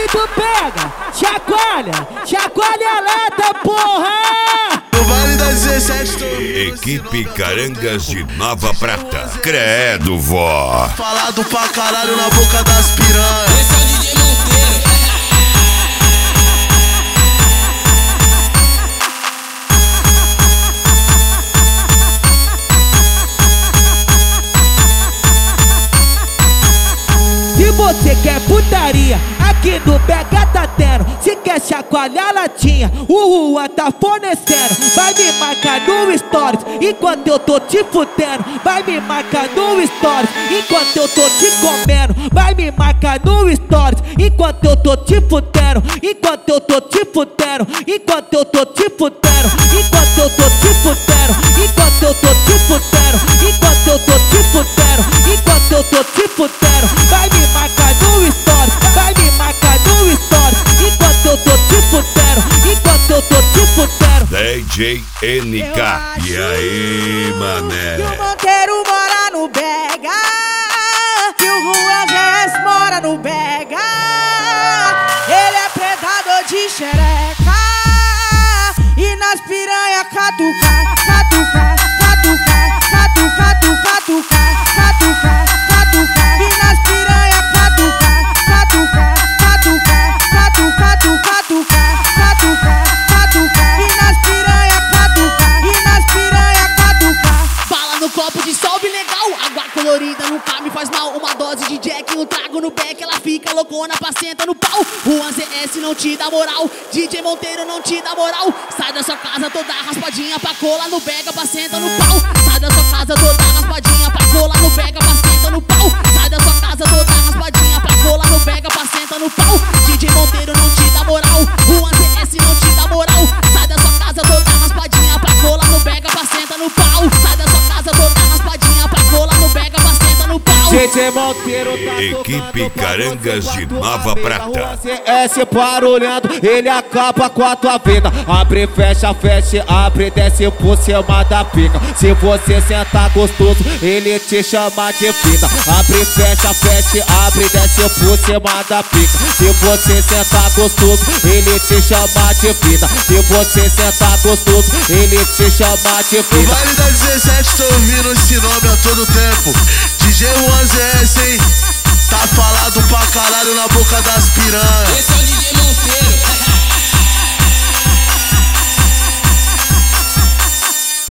tu pega, chacoalha, chacoalha a lata, porra! No baile da 17 tô Equipe Carangas de Nova Prata. Credo, vó. falado pra caralho na boca das piranhas. Esse é o DJ Monteiro. Se você quer putaria, aqui no Pega tá tendo. Se quer chacoalhar latinha, o Juan tá fornecendo. Vai me marcar no stories, enquanto eu tô te fudendo. Vai me marcar no stories, enquanto eu tô te comendo. Vai me marcar no stories, enquanto eu tô te fudendo. Enquanto eu tô te fudendo, enquanto eu tô te fudendo. Enquanto eu tô te fudendo, enquanto eu tô te fudendo. Enquanto eu tô te fudendo, enquanto eu tô te fudendo. Vai me marcar no stories, vai me marcar no stories. Enquanto eu tô te fudendo, enquanto eu tô te fudendo. DJ NK. E aí, mané? Que o Monteiro mora no Bega, que o Juan GS mora no Bega. Ele é predador de xereca e nas piranha catuca, catuca, catuca, catuca, catuca, catuca, catuca. E nas piranha catuca, catuca, catuca, catuca, catuca, catuca, catuca. E nas piranha catuca, e nas piranha catuca. Bala no copo de sol bem legal, água colorida nunca me faz mal. Uma dose de Jack, um trago no beck, ela fica loucona pra sentar no pau. Juan ZS não te dá moral, DJ Monteiro não te dá moral. Sai da sua casa toda raspadinha pra colar no Bega pra sentar no pau. Sai da sua casa toda raspadinha pra colar no Bega pra sentar no pau. Sai da sua casa toda raspadinha pra colar no Bega pra sentar no pau. DJ Monteiro não te dá moral, Juan ZS não te dá moral. Sai da sua casa toda raspadinha pra colar no Bega pra sentar no pau. Sai da sua casa toda raspadinha pra colar no Bega pra sentar no pau. DJ Monteiro tá Equipe Carangas de Nova Prata. CS barulhando, ele acaba com a tua vida. Abre, fecha, fecha, abre, desce por cima da pica. Se você sentar gostoso, ele te chama de vida. Abre, fecha, fecha, abre, desce por cima da pica. Se você sentar gostoso, ele te chama de vida. Se você sentar gostoso, ele te chama de No vida. baile da 17 tô ouvindo esse nome a todo tempo. DJ Juan ZS, hein? Tá falado pra caralho na boca das piranhas. Esse é o DJ Monteiro.